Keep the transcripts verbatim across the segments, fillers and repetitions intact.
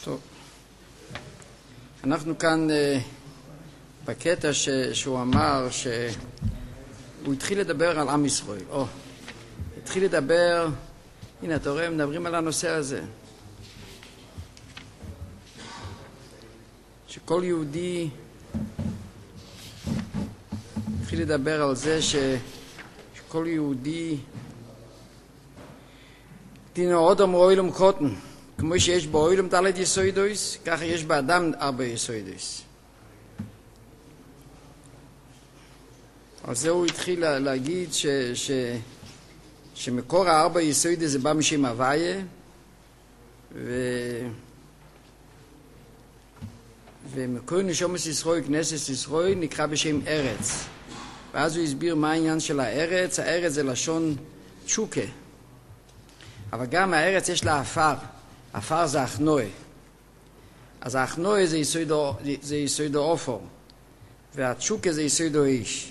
טוב, אנחנו כאן uh, בקטע ש, שהוא אמר שהוא התחיל לדבר על עם ישראל. או, התחיל לדבר, הנה אתה רואה, מדברים על הנושא הזה. שכל יהודי התחיל לדבר על זה ש, שכל יהודי תינו עוד אמרו אילום קוטן. כמו שיש באוילום דלת יסוידויס, ככה יש באדם ארבע יסוידויס. על זה הוא התחיל להגיד ש, ש, שמקור הארבע יסוידויס זה בא משם הוויה, ו... ומקור נשומס ישראל, כנסת ישראל, נקרא בשם ארץ. ואז הוא הסביר מה העניין של הארץ. הארץ זה לשון צ'וקה. אבל גם הארץ יש לה אפר. אפר זה אחנוי. אז האחנוי זה יסוידו, זה יסוידו אופור. והצ'וקה זה יסוידו איש.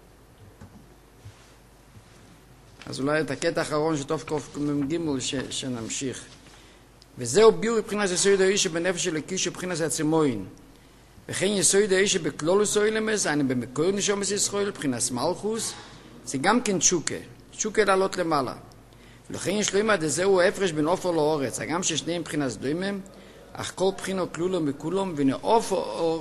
אז אולי את הקטע האחרון שטוב קוף מגימול ש, שנמשיך. וזהו ביור מבחינת יסוידו איש שבנפש של הקיש ובחינת עצמוין. וכן יסוידו איש שבכלולוס אוילמס, אני במקור נשומס ישראל, מבחינת מלכוס, זה גם כן צ'וקה. צ'וקה לעלות למעלה. ולכן יש לו עד זהו ההפרש בין אופר לאורץ, הגם ששניהם מבחינת דוימם, אך כל בחינו כלולום וכולום, והנה אופר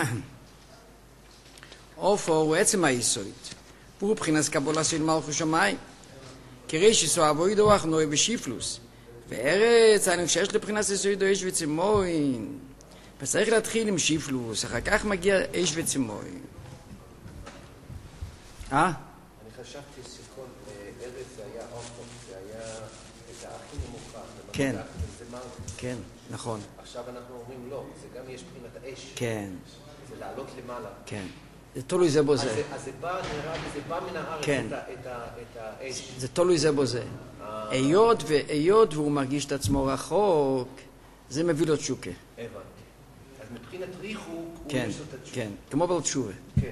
אופר הוא עצם היסוד, והוא מבחינת קבולה של מלכות שמיים. כרי שסו אבוידו אחנוי ושיפלוס, וארץ, אני חושב לבחינת יסוד איש וצימוין, וצריך להתחיל עם שיפלוס, אחר כך מגיע איש וצימוין. אה? אני חשבתי שכל ארץ זה היה אופן, זה היה את הכי נמוכה. כן. זה מלכות. כן, נכון. עכשיו אנחנו אומרים לא, זה גם יש בחינת האש. כן. זה לעלות למעלה. כן. זה תלוי זה בו זה. אז זה בא, נראה לי, זה בא מן הארץ כן. את האש. זה תלוי זה בו זה. היות והיות והוא מרגיש את עצמו רחוק, זה מביא לו תשוקה. הבנתי. אז מבחינת ריחוק, הוא כן, יש לו את התשובה. כן, כמו בלתשובה. כן.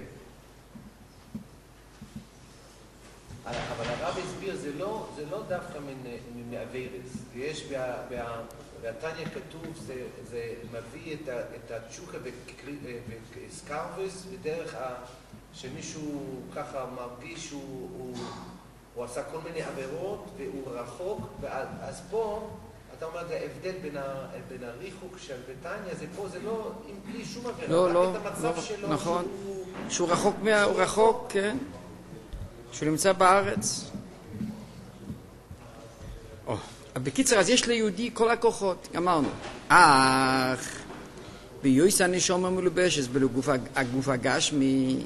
אבל הרב הסביר, זה לא, זה לא דווקא מאווירס. יש בהתניא כתוב, זה, זה מביא את, את התשוקה וסקרבס בדרך ה, שמישהו ככה מרגיש שהוא הוא, הוא עשה כל מיני עבירות והוא רחוק, ואז פה אתה אומר, זה ההבדל בין, ה, בין הריחוק של בתניא, זה פה, זה לא עם בלי שום עבירה, לא, רק לא, את המצב לא, שלו נכון. שהוא... שהוא רחוק, מה, הוא רחוק, כן. שהוא נמצא בארץ. או, בקיצר, אז יש ליהודי כל הכוחות, אמרנו. אך, ביועס הנשמה מלובשת, בגוף הגוף הגשמי,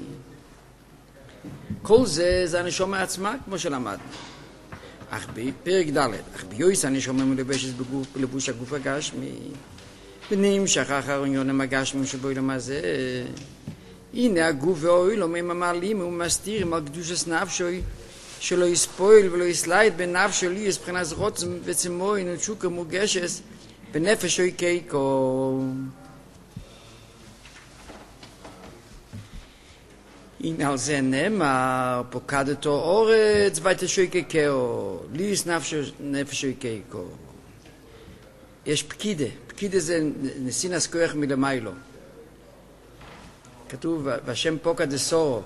כל זה, זה הנשמה עצמה, כמו שלמדנו. אך בפרק ד', אך ביועס הנשמה מלובשת בלבוש הגוף הגשמי, ונמשך אחר עניונים הגשמיים שבעולם הזה, הנה הגוף והאוילום הם המעלים ומסתירים על קדושת נפשוי שלא יספויל ולא יסלייד בנפשו לי יש מבחינת רוצם וצימוין ותשוקה מורגשת בנפש אויקיקו. הנה על זה נאמר פוקדתו אורץ ותשויקיקו לי יש נפש אויקיקו. יש פקידה, פקידה זה נסינס כוח מלמיילו. כתוב, והשם פוקד דסורו.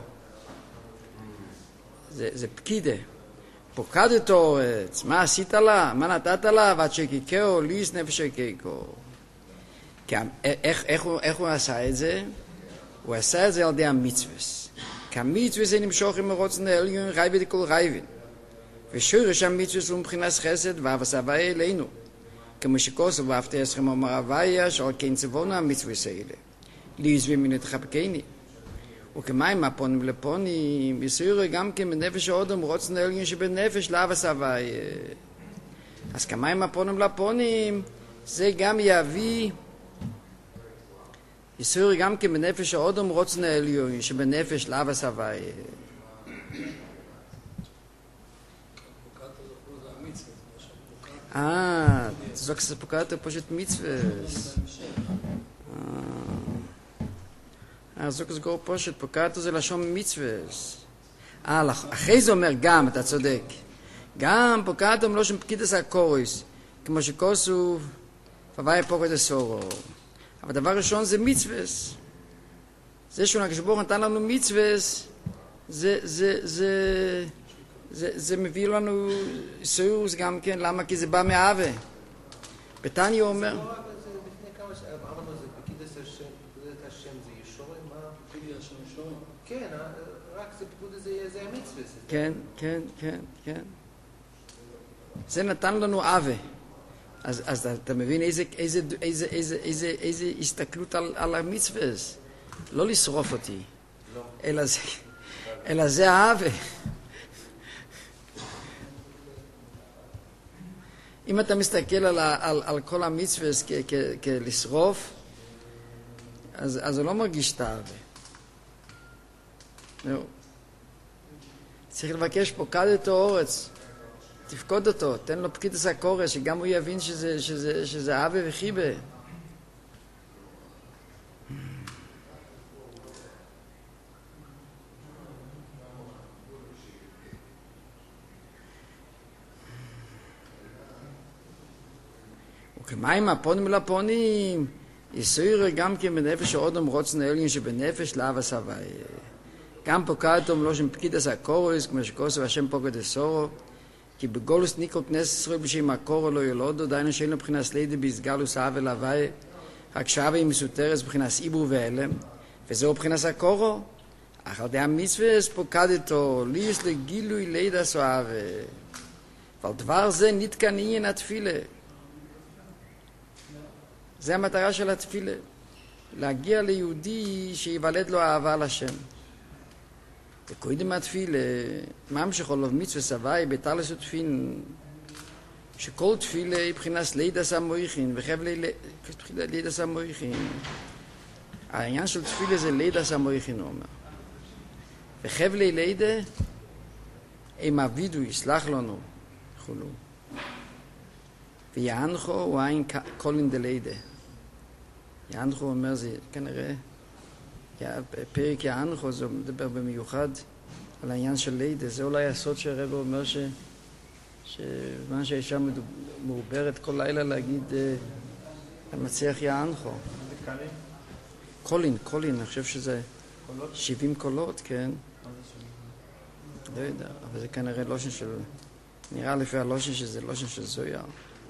זה, זה פקידה. פוקדת אורץ, מה עשית לה? מה נתת לה? ועד שיקיקאו, ליס נפש שיקיקאו. איך, איך, איך הוא עשה את זה? הוא עשה את זה על ידי המצווס. כי המצווס זה נמשוך עם הרוצן העליון, רייבי דכל רייבין. ושורש המצווס הוא מבחינת חסד, ואהבת הוויה אלינו. כמו שכוסו, ואהבת אסכם אומר הוויה, שעוד כן צבונה המצווס האלה. ליז ומינת חבקני. וכמים הפונים לפונים, יסוירו גם כן בנפש האודם רוצן העליון שבנפש לאהבת הוויה. אז כמים הפונים לפונים, זה גם יביא, יסוירו גם כן בנפש האודם רוצן העליון שבנפש לאהבת הוויה. אה, זאת ספוקת פשוט מצווס. אה, זאת סגור פשוט, פוקת זה לשון מצווס. אה, אחרי זה אומר גם, אתה צודק. גם פוקת לא שם פקידס הקוריס, כמו שכוסו פוואי פוקד סורו. אבל דבר ראשון זה מצווס. זה שהקדוש ברוך הוא נתן לנו מצווס, זה, זה, זה, זה, זה מביא לנו סירוס גם כן, למה? כי זה בא מאהבה. בתניא אומר... זה לא רק, זה לפני כמה ש... אמרנו, זה פקידת השם, פקודת השם זה ישורים, מה? פקידת השם ישורים? כן, רק זה פקודת, זה המצווס. כן, כן, כן, כן. זה נתן לנו אהבה. אז, אז אתה מבין איזה, איזה, איזה, איזה, איזה, איזה הסתכלות על, על המצווס. לא לשרוף אותי, לא. אלא זה, אלא זה האהבה. אם אתה מסתכל על, על, על כל המצווס כ, כ, כלשרוף, אז, אז הוא לא מרגיש את האהבה. לא. צריך לבקש פוקד את האורץ. תפקוד אותו, תן לו פקיד הסקורס, שגם הוא יבין שזה, שזה, שזה אהבה וחיבה. וכמים הפונים לפונים, יסויר גם כן בנפש האודם רוצן האליין שבנפש לאהבה סבי. גם פוקד אותו מלושן פקיד הסקורס, כמו שכוסו השם פוקד הסורו, כי בגולוס ניקו כנסת ישראל בשם הקורו לא ילודו, דיינו שאין לו מבחינת לידי בהסגלוס אהבה להווי, רק שאהבה היא מסותרת מבחינת עיבור והלם, וזהו מבחינת הקורו. אך על די המצווה פוקדתו, ליס לגילוי לידס אהבה. ועל דבר זה נתקן עניין התפילה. זה המטרה של התפילה. להגיע ליהודי שיוולד לו אהבה לשם. וקודם התפילה, ממשיך עולב מצווה סבי, בתרלס ותפין, שכל תפילה היא מבחינת לידס המויכין, וחבלי לידס המויכין. העניין של תפילה זה לידס המויכין, הוא אומר. וחבלי לידה, אם אבידו יסלח לנו, חולו. ויענחו הוא אין קולין דלידה. יענחו אומר, זה כנראה, פרק יענחו, זה מדבר במיוחד על העניין של לידה. זה אולי הסוד שהרב אומר ש... שזמן שהאישה מעוברת כל לילה להגיד המצליח יענחו. קולין, קולין, אני חושב שזה שבעים קולות, כן. לא יודע, אבל זה כנראה לושן של... נראה לפי הלושן שזה לושן של זויר.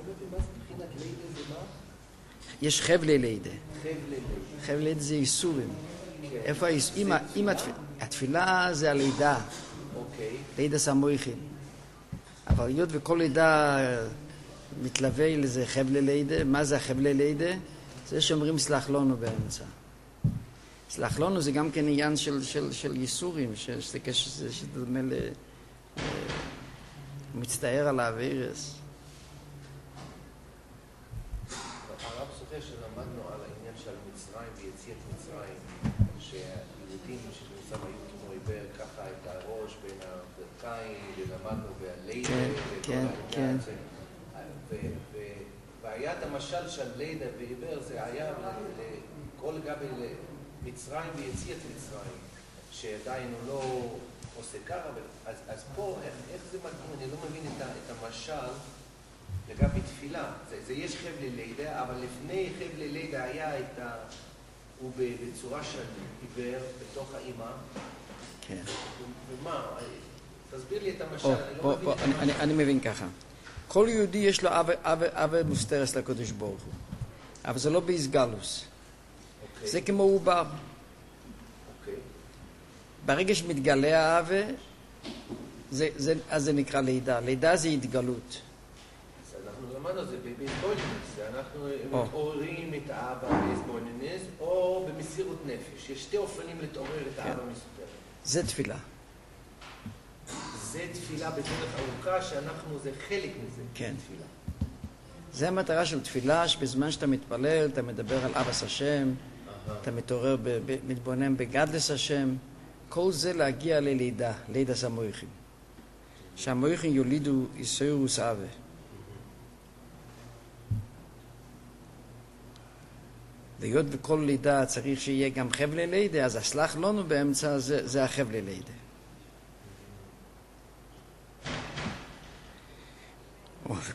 יש חבלי לידה. חבלי לידה זה איסורים. איפה האיסורים? התפילה זה הלידה. לידה סמויכין. אבל היות וכל לידה מתלווה לזה חבלי לידה. מה זה החבלי לידה? זה שאומרים סלח לנו באמצע. סלח לנו זה גם כן עניין של, של, של ייסורים, שזה קשר, שזה דומה ל... מצטער על האווירס. הרב זוכר שלמדנו על העניין של מצרים ויציאת מצרים, שהיהודים שבנוסם היו כמו עיוור ככה את הראש בין הברכיים, ולמדנו והלידה, כן, כן, כן. והיה את המשל של לידה ועיוור, זה היה כל לגבי מצרים ויציאת מצרים, שעדיין הוא לא עושה ככה, אז, אז פה איך, איך זה מגיע? אני לא מבין את, את המשל לגבי תפילה. זה, זה יש חבלי לידה, אבל לפני חבלי לידה היה את ה... הוא בצורה של עיוור בתוך האימא. כן. ומה? תסביר לי את המשל. או, אני, לא או, מבין או, את אני, אני, אני מבין ככה. כל יהודי יש לו עוול מוסתרס לקדוש ברוך הוא. אבל זה לא באיסגלוס. אוקיי. זה כמו עובר. אוקיי. ברגע שמתגלה העוול, זה, זה, אז זה נקרא לידה. לידה זה התגלות. אנחנו למדנו זה באסבוינינס, אנחנו מתעוררים את האבא באסבוינינס או במסירות נפש. יש שתי אופנים לתעורר את האבא מסותרת. זה תפילה. זה תפילה בדרך ארוכה שאנחנו, זה חלק מזה. כן. תפילה. זה המטרה של תפילה, שבזמן שאתה מתפלל, אתה מדבר על אבס השם, אתה מתעורר, מתבונן בגדלס השם, כל זה להגיע ללידה, לידה סמויכים. שהמויכים יולידו איסוירוס אבה. והיות וכל לידה צריך שיהיה גם חבלי לידה, אז הסלח לנו באמצע זה, זה החבלי לידה.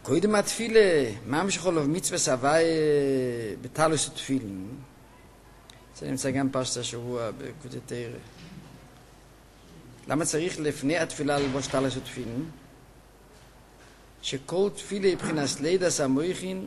קודם התפילה, מה משכול אוב מצווה סבי בתלוס ותפילין? זה נמצא גם פרשת השבוע בקוטי תרא. למה צריך לפני התפילה ללבוש תלוס ותפילין? שכל תפילה מבחינת לידס המויכין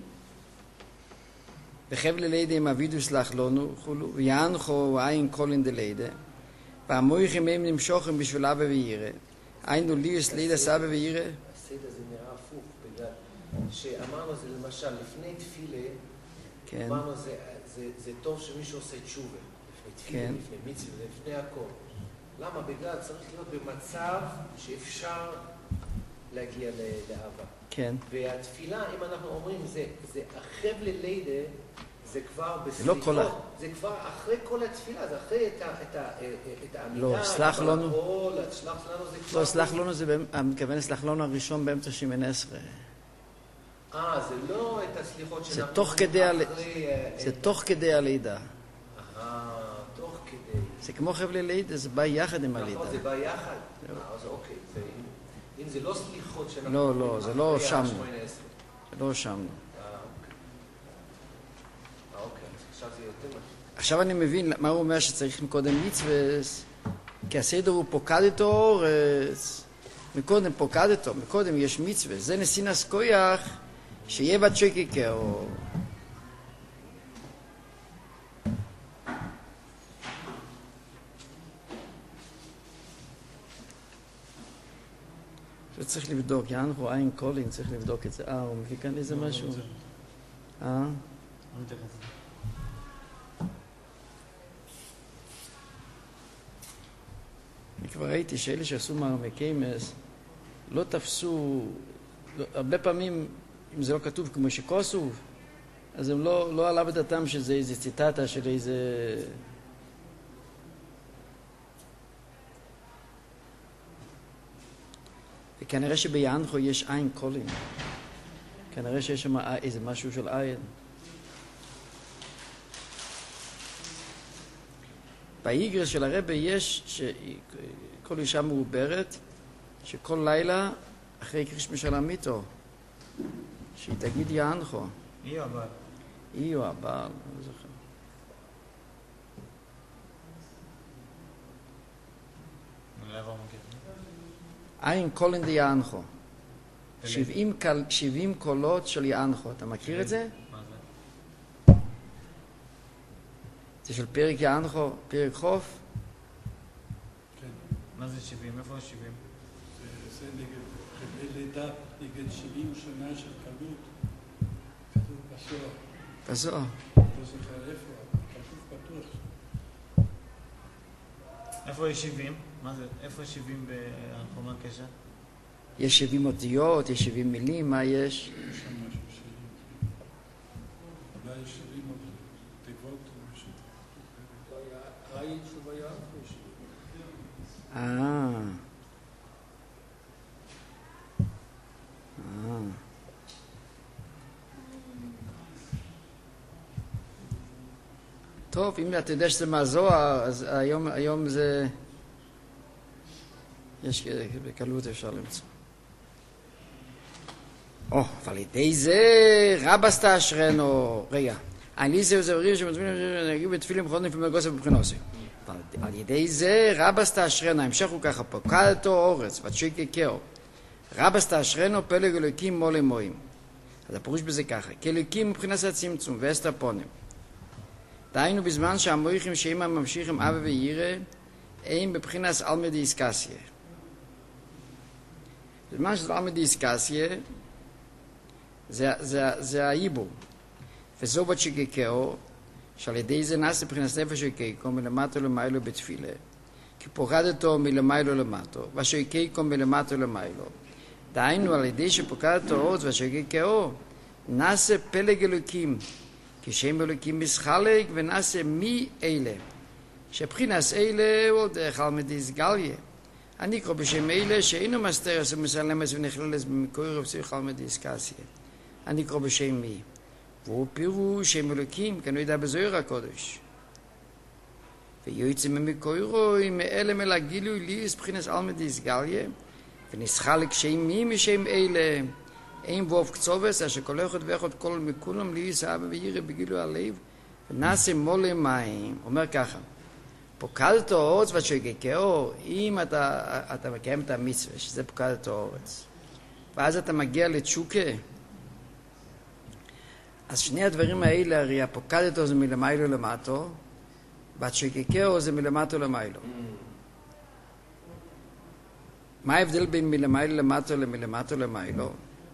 בחבל לידה עם אבידו סלח לנו וכולו, ויענחו עין קולין דלידה, והמויכים הם נמשוכים בשביל אבא וירא. היינו לידס לידס אבא וירא. הסדר זה נראה הפוך, בגלל שאמרנו זה למשל לפני תפילה, כן. אמרנו זה, זה, זה טוב שמישהו עושה תשובה, לפני תפילה, כן. לפני מצווה, לפני הכל. למה? בגלל צריך להיות במצב שאפשר להגיע לאהבה. כן. והתפילה, אם אנחנו אומרים, זה, זה החבל לידה, זה כבר בסליחות. לא כל ה... זה כבר אחרי כל התפילה, זה אחרי את, ה, את, ה, את העמידה. לא, סלח לנו. הכל, סלח לנו זה כבר... לא, סלח לנו זה, המתכוון סלח לנו הראשון באמצע שמונה עשרה. אה, זה לא את הסליחות זה שאנחנו... תוך כדי ה... אחרי... זה תוך כדי הלידה. אה, תוך כדי. זה כמו חבלי לידה, זה בא יחד עם הלידה. נכון, זה בא יחד. אה, אז אוקיי. זה, אם, אם זה לא סליחות שאנחנו... לא, לא, זה לא שם. זה לא שם. אה, אוקיי. אה, אוקיי. אז עכשיו זה יותר משהו. עכשיו אני מבין מה הוא אומר שצריך מקודם מצווה, כי הסדר הוא פוקדתו אורץ. מקודם פוקדתו, מקודם יש מצווה. זה נסינס כויח שיהיה בת שקיקאו. זה צריך לבדוק, יענו עין קולין, צריך לבדוק את זה. אה, הוא מביא כאן איזה משהו? אה? אני כבר ראיתי שאלה שעשו מרמקיימס לא תפסו, לא, הרבה פעמים אם זה לא כתוב כמו שכוסו, אז הם לא, לא עלה בדעתם שזה איזה ציטטה של איזה... וכנראה שביענחו יש עין קולין. כנראה שיש שם איזה משהו של עין. באיגרס של הרבי יש שכל אישה מעוברת, שכל לילה אחרי קרישמה של המיתו, שהיא תגיד יענחו. היא או הבעל? היא או הבעל, לא זוכר. עין קולין די יענחו. שבעים קולות של יענחו. אתה מכיר את זה? מה זה? זה של פרק יענחו, פרק חוף? כן. מה זה שבעים? איפה שבעים? זה נגד חבלי לידה, נגד שבעים שנה של קלות. כתוב בסוהר. בסוהר. לא זוכר איפה, כתוב פתוח. איפה יש שבעים? מה זה? איפה יש שבעים בחומה קשר? יש שבעים אותיות, יש שבעים מילים, מה יש? יש שם משהו שבעים. אולי יש שבעים תיבות או משהו. העין של ויען או שבעים. אה. אה. טוב, אם אתה יודע שזה מהזוהר, אז היום, היום זה... יש בקלות אפשר למצוא. או, אבל ידי זה רבס תאשרנו. רגע, אני זה וזה וריב שמצביעים נגיד בתפילים בכל נפים בגוסף ובחינוסי. על ידי זה רבס תאשרנו, ההמשך הוא ככה, פוקדתו אורץ, ותשיקי כאו. רבס תאשרנו פלג אלוקים מולי מוים. אז הפירוש בזה ככה, כאלוקים מבחינת הצמצום ואסטרפונים. דהיינו בזמן שהמויכים שאימא ממשיכים אבא וירא, הם בבחינת אלמא דיסקסיה. בזמן שזה אלמא דיסקסיה, זה, זה, זה העיבור. וזו בת שגקאו, שעל ידי זה נעשה בבחינת נפש שגקאו מלמטו למיילו בתפילה, כי פוקדתו מלמיילו למטו, ושגקאו מלמטו למיילו. דהיינו על ידי שפוקדתו עוד ושגקאו, נעשה פלג אלוקים, כשם אלוקים מסחלק ונעשה מי אלה. שבחינס אלה הוא דרך אלמא דיסגליה. אני קורא בשם אלה שאינו מסתרס ומסלמס ונכללס במקור ובשיח אלמא דיסקסיה. אני קורא בשם מי. והוא פירוש שם אלוקים, כי אני יודע בזוהר הקודש. ויועצים ממקורו, מאלה מלה גילוי ליס בחינס אלמא דיסגליה, ונסחלק שם מי משם אלה, אין ווב קצובס, אשר כל אחד ואחד כל מכולם ליס אבא וירא בגילו הלב, ונעשה מולה מים. אומר ככה, פוקדת האורץ ושגקהו, אם אתה, אתה מקיים את המצווה, שזה פוקדת האורץ, ואז אתה מגיע לתשוקה, אז שני הדברים האלה, הרי הפוקדתו זה מלמיילו למטו, והשגקהו זה מלמטו למיילו. מה ההבדל בין מלמיילו למטו למלמטו למיילו?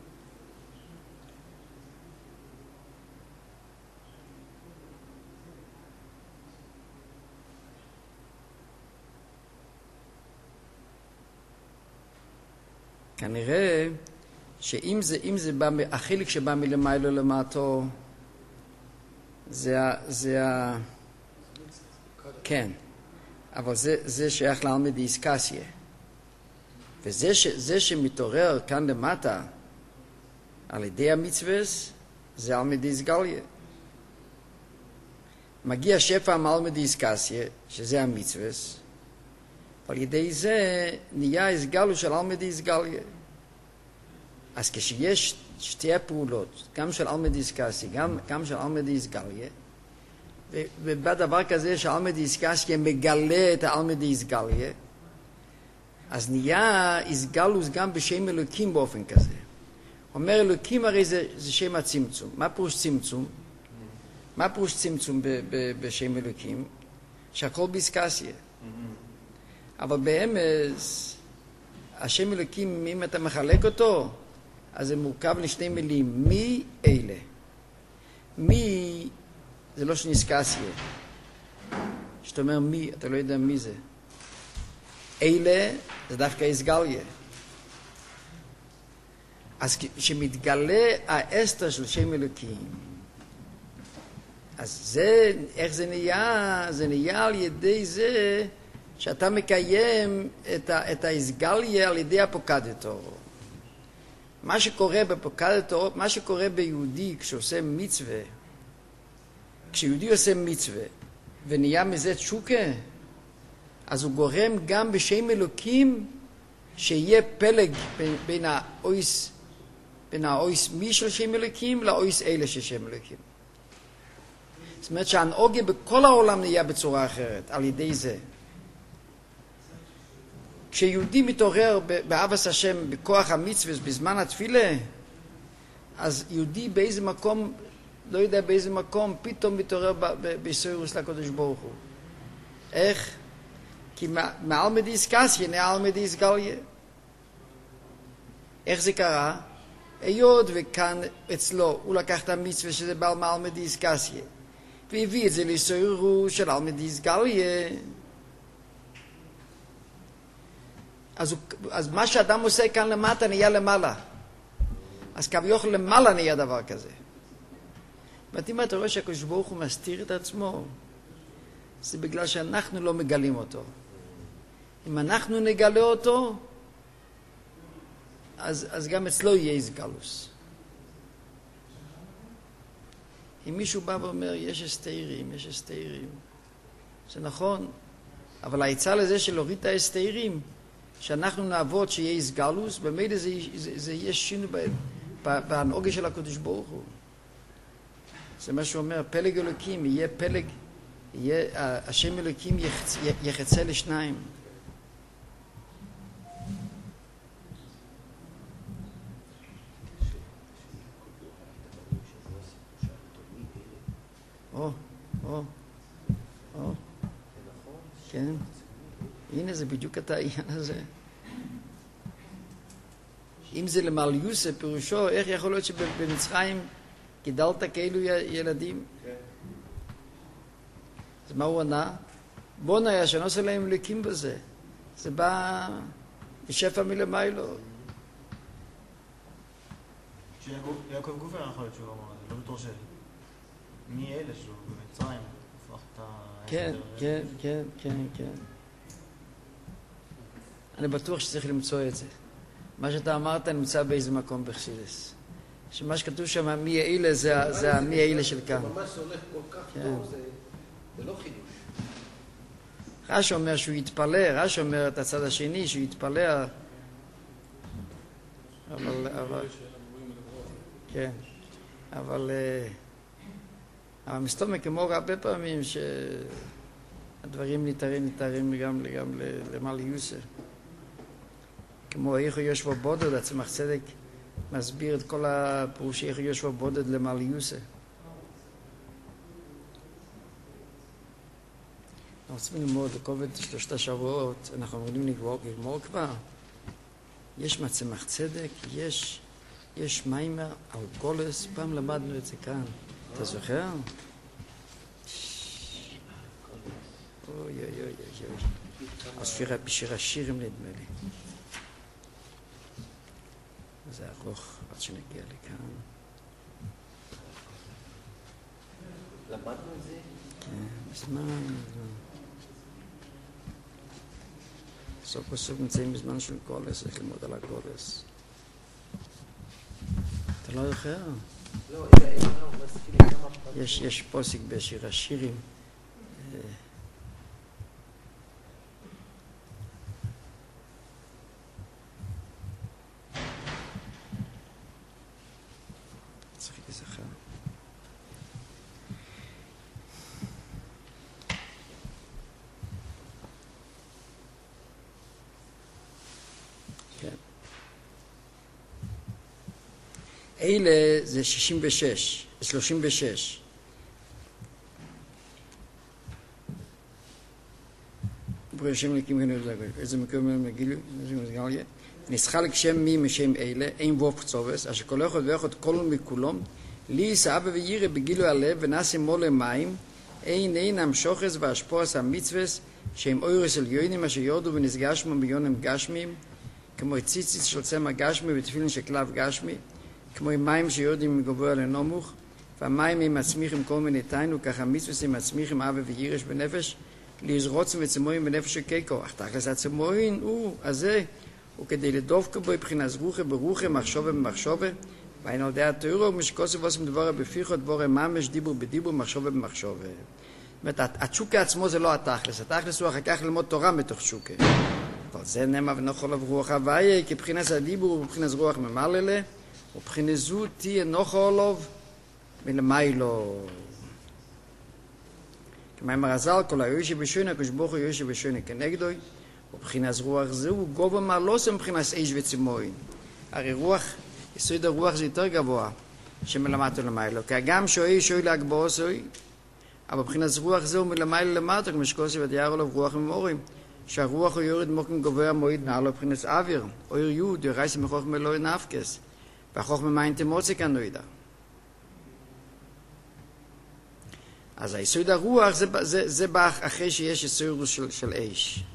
כנראה שאם זה, אם זה בא, החלק שבא מלמיילו למטו, זה ה... זה ה... כן, אבל זה, זה שייך לעלמא דיסקסיה. וזה ש, זה שמתעורר כאן למטה על ידי המצווה, זה עלמא דיסגליה. מגיע שפע מעלמא דיסקסיה, שזה המצווה, ועל ידי זה נהיה הסגלו של עלמא דיסגליה. אז כשיש שתי הפעולות, גם של עלמא דיסקסיה, גם, גם של עלמא דיסגליה, ובדבר כזה שעלמא דיסקסיה מגלה את העלמא דיסגליה, אז נהיה הסגלוס גם בשם אלוקים באופן כזה. אומר אלוקים הרי זה, זה שם הצמצום. מה פירוש צמצום? מה פירוש צמצום ב, ב, בשם אלוקים? שהכל ביסקסיה. אבל באמס, השם אלוקים, אם אתה מחלק אותו, אז זה מורכב לשני מילים. מי אלה? מי זה לא שניסקסיה. שאתה אומר מי, אתה לא יודע מי זה. אלה זה דווקא הסגליה. אז כשמתגלה האסתר של שם אלוקים, אז זה, איך זה נהיה? זה נהיה על ידי זה שאתה מקיים את, ה, את ההסגליה על ידי הפוקדתו. מה שקורה בפוקדתו, מה שקורה ביהודי כשעושה מצווה, כשיהודי עושה מצווה ונהיה מזה תשוקה, אז הוא גורם גם בשם אלוקים שיהיה פלג בין, בין האויס, בין האויס מי של שם אלוקים לאויס אלה של שם אלוקים. זאת אומרת שהנהוגה בכל העולם נהיה בצורה אחרת על ידי זה. כשיהודי מתעורר באהבת השם בכוח המצווה בזמן התפילה, אז יהודי באיזה מקום, לא יודע באיזה מקום, פתאום מתעורר בישורוס לקדוש ברוך הוא. איך? כי מעלמא דיסקסיה נהיה עלמא דיסגליה. איך זה קרה? היות וכאן אצלו הוא לקח את המצווה שזה בעל מעלמא דיסקסיה, והביא את זה לישורוס של עלמא דיסגליה. אז, הוא, אז מה שאדם עושה כאן למטה נהיה למעלה. אז כביכול למעלה נהיה דבר כזה. ואם אתה רואה שהקדוש ברוך הוא מסתיר את עצמו, זה בגלל שאנחנו לא מגלים אותו. אם אנחנו נגלה אותו, אז, אז גם אצלו יהיה הסגלוס. אם מישהו בא ואומר, יש הסתירים, יש הסתירים, זה נכון, אבל העצה לזה של להוריד את ההסתירים, שאנחנו נעבוד שיהיה הסגלוס, במילא זה, זה, זה יהיה שינו בהנהוגה של הקדוש ברוך הוא. זה מה שהוא אומר, פלג אלוקים, יהיה פלג, יהיה, השם אלוקים יחצ, יחצה לשניים. או, או, או, כן. הנה זה בדיוק את העניין הזה. אם זה למעליוס, פירושו, איך יכול להיות שבמצרים גידלת כאלו ילדים? אז מה הוא ענה? בוא נהיה שאני עושה להם לקים בזה. זה בא בשפע מלמיילו. שיעקב גובר יכול להיות שהוא אמר, זה לא בתור של מי אלה שהוא במצרים, הפך את ה... כן, כן, כן, כן, כן. אני בטוח שצריך למצוא את זה. מה שאתה אמרת נמצא באיזה מקום בחסידות. שמה שכתוב שם מי אלה זה המי אלה של כאן. זה ממש הולך כל כך טוב, זה לא חידוש. רש"י אומר שהוא יתפלא, רש"י אומר את הצד השני שהוא יתפלא. אבל... כן, אבל, אבל מסתובב כמו הרבה פעמים שהדברים ניתרים, ניתרים גם, גם למעלה יוסף. כמו איך הוא יושבו בודד, הצמח צדק מסביר את כל הפירוש איך הוא יושבו בודד למעלה יוסף. אנחנו רוצים ללמוד לקובד שלושת השבועות, אנחנו אמורים לגמור, לגמור כבר. יש מצמח צדק, יש, יש מיימר על גולס, פעם למדנו את זה כאן. אתה זוכר? אוי אוי אוי אוי. אז בשיר השירים נדמה לי. זה ארוך עד שנגיע לכאן. למדנו את זה? כן, בזמן. סוף בסוף נמצאים בזמן של קולס, צריך ללמוד על הקולס. אתה לא זוכר? לא, אין לנו, מזכיר לי כמה פרטים. יש, יש פוסק בשיר השירים. צריך להיזכר. אלה זה שישים ושש, שלושים ושש. ברור שם לקים גנוב לגוי. איזה מקום מגילו, איזה מזגליה. נסחלק שם מי משם אלה, אין ווף קצובס, אשר כל אחד ואחד כל מכולם, לי סאבא וירא בגילו הלב ונעשה מולה מים, אין אין המשוחס והשפועס המצווס, שהם אוירס עליונים אשר יורדו ונסגשמו ביונים גשמיים, כמו ציציץ של צמא גשמי ותפילין של כלב גשמי, כמו מים שיורדים מגבוה לנמוך, והמים הם מצמיחים כל מיני תיינו, ככה מצווס הם מצמיחים אבא וירש בנפש, לזרוץ וצמויים בנפש הקיקו, אך תכלס הצמויים הוא, הזה, הוא כדי לדופקו בו מבחינת זרוחה ברוחה, מחשובה במחשובה, ואין על דעת תאורו ומשקוסי ועושים דבורה בפיחו, דבורה ממש, דיבור בדיבור, מחשובה במחשובה. זאת אומרת, התשוקה עצמו זה לא התכלס, התכלס הוא אחר כך ללמוד תורה בתוך תשוקה. אבל זה נאמר ונאכל רוח הוויה, כי מבחינת הדיבור ובבחינת רוח ממללה, ובחינת זו תהיה נאכל מלמיילו. כמאמר הזל, כל היושי בשוינה, כשבוכו יושי בשוינה כנגדוי, ובחינת רוח זהו גובה מעלוסם מבחינת איש וצימוי. הרי רוח, יסוד הרוח זה יותר גבוה שמלמטו למיילו, כי גם שוי שוי להגבוה סוי, אבל מבחינת רוח זהו מלמיילו למטו, כמו שקוסי ותיאר עליו רוח ממורים, שהרוח הוא יורד מוקם גבוה מועיד נעלו מבחינת אוויר, או יוד, ירייס מחוך מלואי נפקס, והחוך ממיין תמוצק הנוידה. אז היסוד הרוח זה, זה, זה בא אחרי שיש יסוד של, של אש.